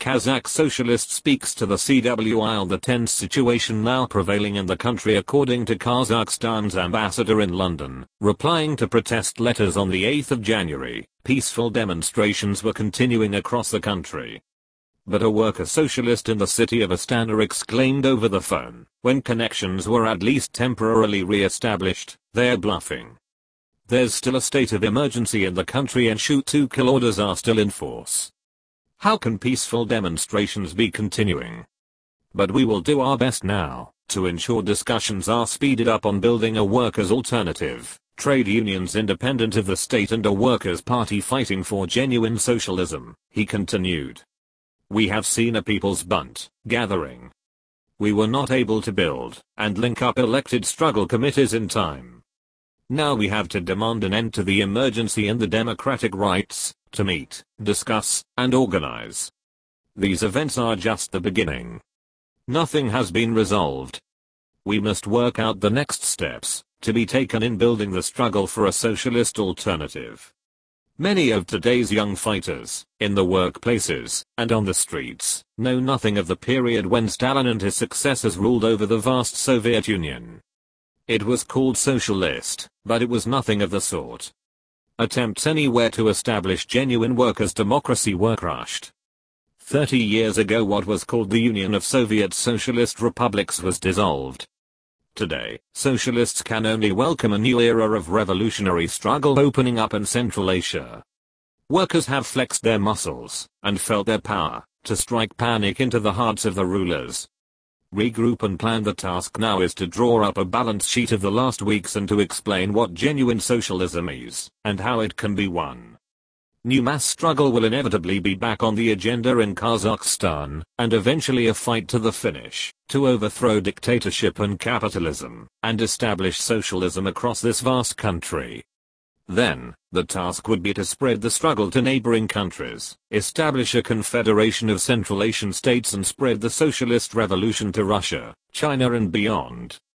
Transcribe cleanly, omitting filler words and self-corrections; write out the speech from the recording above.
Kazakh socialist speaks to the CWI on the tense situation now prevailing in the country according to Kazakhstan's ambassador in London. Replying to protest letters on the 8th of January, peaceful demonstrations were continuing across the country. But a worker socialist in the city of Astana exclaimed over the phone, when connections were at least temporarily re-established, "They're bluffing. There's still a state of emergency in the country and shoot-to-kill orders are still in force. How can peaceful demonstrations be continuing? But we will do our best now to ensure discussions are speeded up on building a workers' alternative, trade unions independent of the state and a workers' party fighting for genuine socialism," he continued. "We have seen a people's bunt gathering. We were not able to build and link up elected struggle committees in time. Now we have to demand an end to the emergency and the democratic rights to meet, discuss, and organize. These events are just the beginning. Nothing has been resolved. We must work out the next steps to be taken in building the struggle for a socialist alternative." Many of today's young fighters, in the workplaces and on the streets, know nothing of the period when Stalin and his successors ruled over the vast Soviet Union. It was called socialist, but it was nothing of the sort. Attempts anywhere to establish genuine workers' democracy were crushed. 30 years ago what was called the Union of Soviet Socialist Republics was dissolved. Today, socialists can only welcome a new era of revolutionary struggle opening up in Central Asia. Workers have flexed their muscles and felt their power to strike panic into the hearts of the rulers. Regroup and plan. The task now is to draw up a balance sheet of the last weeks and to explain what genuine socialism is and how it can be won. New mass struggle will inevitably be back on the agenda in Kazakhstan, and eventually a fight to the finish, to overthrow dictatorship and capitalism, and establish socialism across this vast country. Then, the task would be to spread the struggle to neighboring countries, establish a confederation of Central Asian states and spread the socialist revolution to Russia, China and beyond.